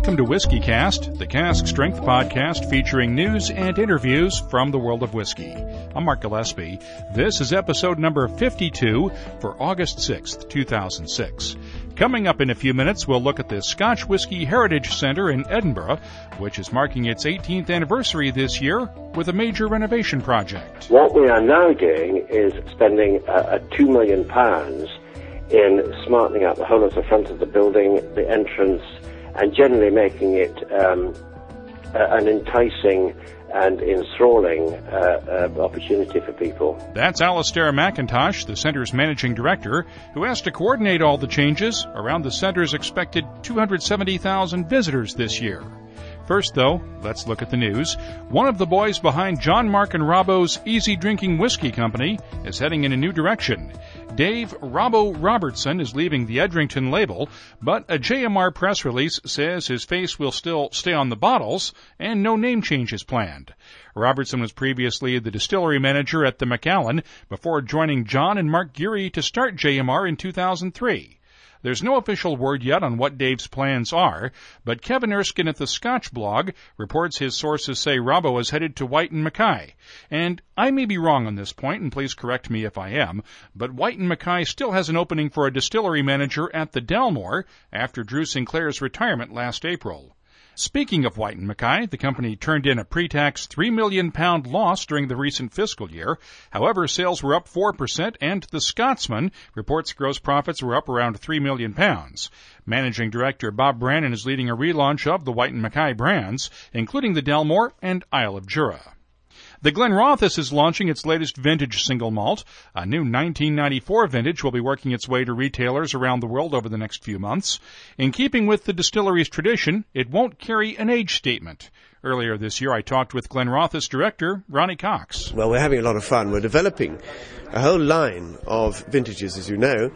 Welcome to WhiskeyCast, the Cask Strength podcast featuring news and interviews from the world of whiskey. I'm Mark Gillespie. This is episode number 52 for August 6th, 2006. Coming up in a few minutes, we'll look at the Scotch Whisky Heritage Centre in Edinburgh, which is marking its 18th anniversary this year with a major renovation project. What we are now doing is spending £2 million in smartening up the whole of the front of the building, the entrance, and generally making it an enticing and enthralling opportunity for people. That's Alistair McIntosh, the centre's managing director, who has to coordinate all the changes around the centre's expected 270,000 visitors this year. First, though, let's look at the news. One of the boys behind John Mark and Robbo's Easy Drinking Whiskey Company is heading in a new direction. Dave Robbo Robertson is leaving the Edrington label, but a JMR press release says his face will still stay on the bottles and no name change is planned. Robertson was previously the distillery manager at the Macallan before joining John and Mark Geary to start JMR in 2003. There's no official word yet on what Dave's plans are, but Kevin Erskine at the Scotch blog reports his sources say Robbo is headed to White & Mackay. And I may be wrong on this point, and please correct me if I am, but White & Mackay still has an opening for a distillery manager at the Dalmore after Drew Sinclair's retirement last April. Speaking of White & Mackay, the company turned in a pre-tax £3 million loss during the recent fiscal year. However, sales were up 4%, and the Scotsman reports gross profits were up around £3 million. Managing Director Bob Brannan is leading a relaunch of the White & Mackay brands, including the Dalmore and Isle of Jura. The Glenrothes is launching its latest vintage single malt. A new 1994 vintage will be working its way to retailers around the world over the next few months. In keeping with the distillery's tradition, it won't carry an age statement. Earlier this year, I talked with Glenrothes director Ronnie Cox. Well, we're having a lot of fun. We're developing a whole line of vintages, as you know.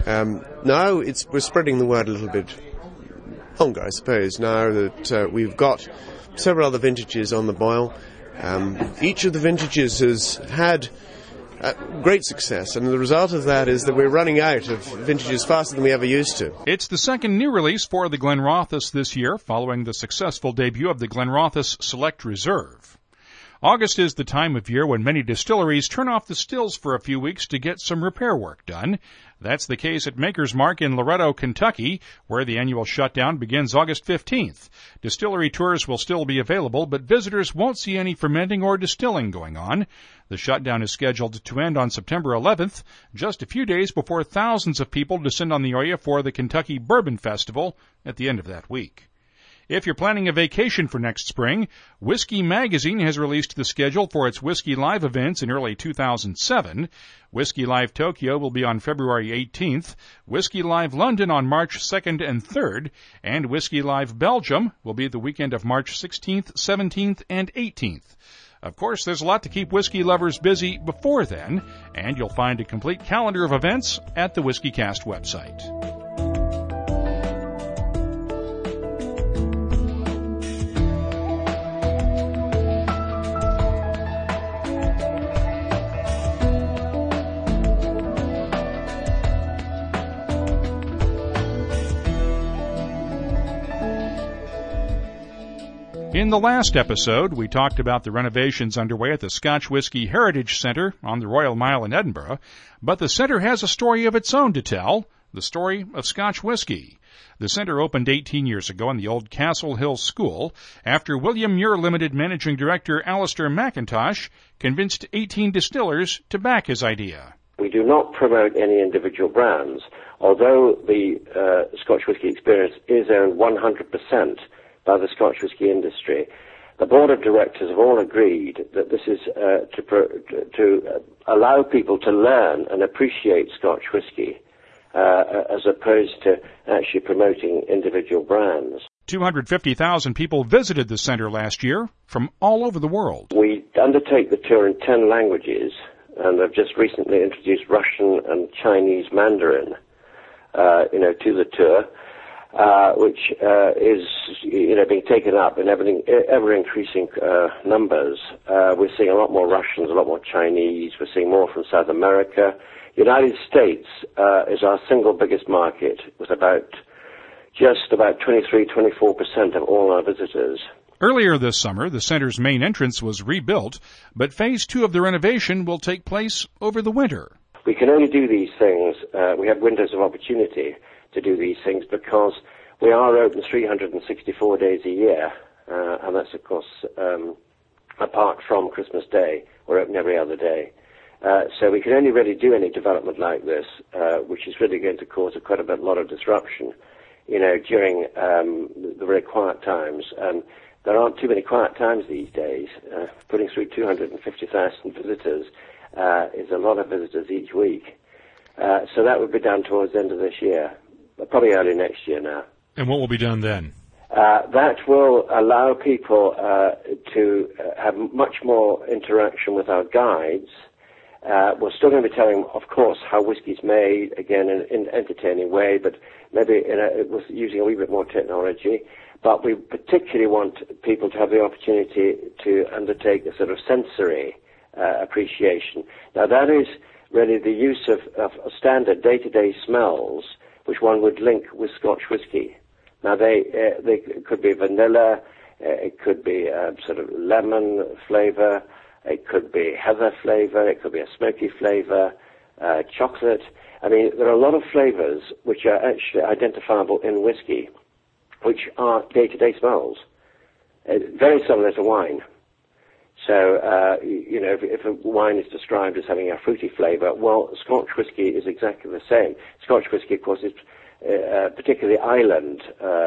Now we're spreading the word a little bit longer, I suppose, now that we've got several other vintages on the boil. Each of the vintages has had great success, and the result of that is that we're running out of vintages faster than we ever used to. It's the second new release for the Glenrothes this year, following the successful debut of the Glenrothes Select Reserve. August is the time of year when many distilleries turn off the stills for a few weeks to get some repair work done. That's the case at Maker's Mark in Loretto, Kentucky, where the annual shutdown begins August 15th. Distillery tours will still be available, but visitors won't see any fermenting or distilling going on. The shutdown is scheduled to end on September 11th, just a few days before thousands of people descend on the area for the Kentucky Bourbon Festival at the end of that week. If you're planning a vacation for next spring, Whiskey Magazine has released the schedule for its Whiskey Live events in early 2007. Whiskey Live Tokyo will be on February 18th, Whiskey Live London on March 2nd and 3rd, and Whiskey Live Belgium will be the weekend of March 16th, 17th, and 18th. Of course, there's a lot to keep whiskey lovers busy before then, and you'll find a complete calendar of events at the WhiskeyCast website. In the last episode, we talked about the renovations underway at the Scotch Whisky Heritage Centre on the Royal Mile in Edinburgh, but the centre has a story of its own to tell, the story of Scotch whisky. The centre opened 18 years ago in the old Castle Hill School after William Muir Limited Managing Director Alistair McIntosh convinced 18 distillers to back his idea. We do not promote any individual brands, although the Scotch whisky experience is owned 100% by the Scotch whisky industry. The board of directors have all agreed that this is to allow people to learn and appreciate Scotch whisky as opposed to actually promoting individual brands. 250,000 people visited the centre last year from all over the world. We undertake the tour in 10 languages, and I've just recently introduced Russian and Chinese Mandarin to the tour. Which is being taken up in ever-increasing numbers. We're seeing a lot more Russians, a lot more Chinese. We're seeing more from South America. United States is our single biggest market, with about just about 23-24% of all our visitors. Earlier this summer, the center's main entrance was rebuilt, but Phase 2 of the renovation will take place over the winter. We can only do these things, we have windows of opportunity to do these things because we are open 364 days a year, and that's, of course, apart from Christmas Day. We're open every other day. So we can only really do any development like this, which is really going to cause quite a lot of disruption, during the very quiet times. And there aren't too many quiet times these days. Putting through 250,000 visitors is a lot of visitors each week. So that would be done towards the end of this year, probably early next year now. And what will be done then? That will allow people to have much more interaction with our guides. We're still going to be telling, of course, how whiskey's made, again, in an entertaining way, but maybe using a wee bit more technology. But we particularly want people to have the opportunity to undertake a sort of sensory appreciation. Now, that is really the use of standard day-to-day smells, which one would link with Scotch whisky. Now, they could be vanilla, it could be sort of lemon flavor, it could be heather flavor, it could be a smoky flavor, chocolate. I mean, there are a lot of flavors which are actually identifiable in whiskey, which are day-to-day smells. Very similar to wine. So, if a wine is described as having a fruity flavor, well, Scotch whisky is exactly the same. Scotch whisky, of course, is particularly island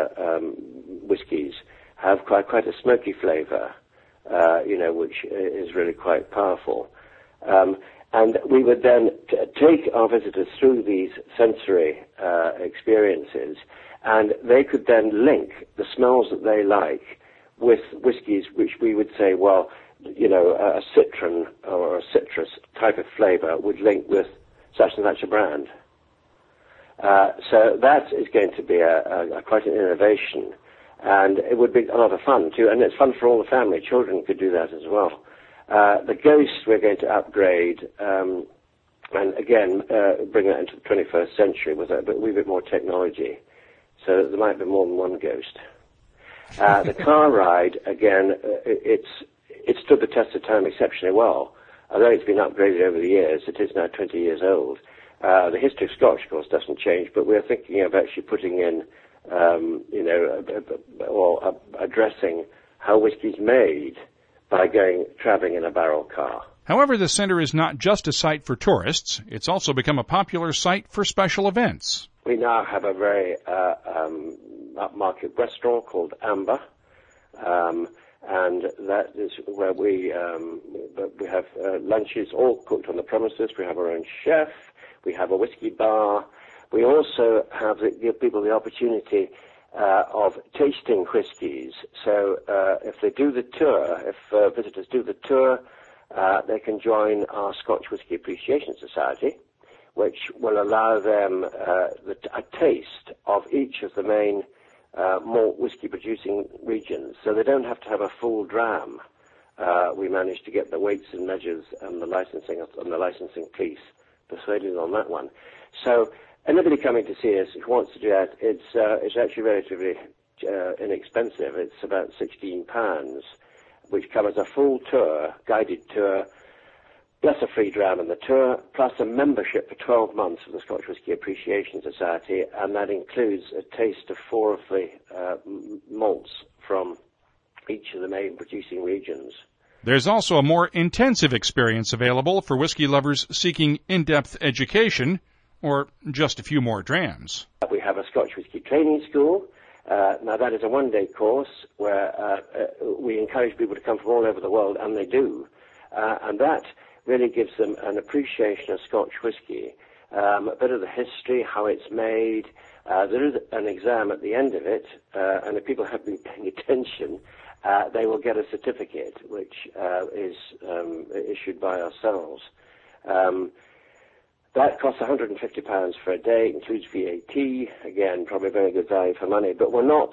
whiskies have quite a smoky flavor, which is really quite powerful. And we would then take our visitors through these sensory experiences, and they could then link the smells that they like with whiskies which we would say, well, a citron or a citrus type of flavor would link with such and such a brand. So that is going to be quite an innovation, and it would be a lot of fun too, and it's fun for all the family. Children could do that as well. The Ghost we're going to upgrade, and again bring that into the 21st century with a wee bit more technology, so there might be more than one ghost. The car ride, again, it stood the test of time exceptionally well. Although it's been upgraded over the years, it is now 20 years old. The history of Scotch, of course, doesn't change, but we're thinking of actually putting in, or addressing how whiskey's made by traveling in a barrel car. However, the center is not just a site for tourists. It's also become a popular site for special events. We now have a very upmarket restaurant called Amber, and that is where we have lunches all cooked on the premises. We have our own chef. We have a whiskey bar. We also give people the opportunity of tasting whiskies. So if they do the tour, if visitors do the tour, they can join our Scotch Whisky Appreciation Society, which will allow them a taste of each of the main malt whisky producing regions. So they don't have to have a full dram. We managed to get the weights and measures and the licensing police persuaded on that one. So anybody coming to see us who wants to do that, it's actually relatively inexpensive. It's about £16, which covers a full tour, guided tour, plus a free dram in the tour, plus a membership for 12 months of the Scotch Whisky Appreciation Society, and that includes a taste of 4 of the malts from each of the main producing regions. There's also a more intensive experience available for whiskey lovers seeking in-depth education, or just a few more drams. We have a Scotch Whisky Training School. Now that is a one-day course where we encourage people to come from all over the world, and they do. And that really gives them an appreciation of Scotch whisky, a bit of the history, how it's made. There is an exam at the end of it, and if people have been paying attention, they will get a certificate, which is issued by ourselves. That costs £150 for a day, includes VAT. Again, probably very good value for money. But we're not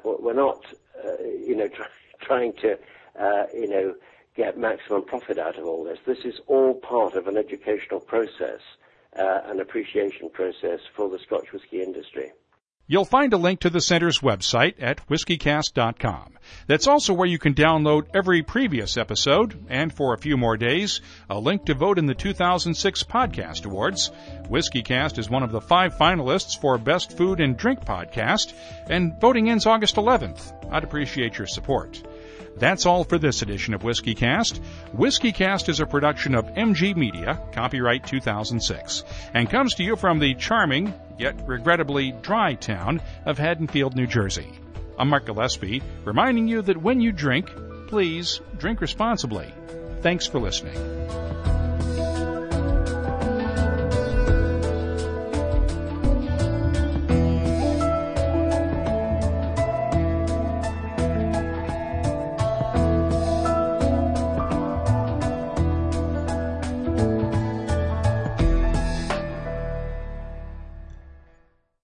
trying to, get maximum profit out of all this. This is all part of an educational process, an appreciation process for the Scotch whisky industry. You'll find a link to the Center's website at whiskeycast.com. That's also where you can download every previous episode, and for a few more days, a link to vote in the 2006 Podcast Awards. WhiskeyCast is one of the 5 finalists for Best Food and Drink Podcast, and voting ends August 11th. I'd appreciate your support. That's all for this edition of WhiskeyCast. WhiskeyCast is a production of MG Media, copyright 2006, and comes to you from the charming, yet regrettably dry town of Haddonfield, New Jersey. I'm Mark Gillespie, reminding you that when you drink, please drink responsibly. Thanks for listening.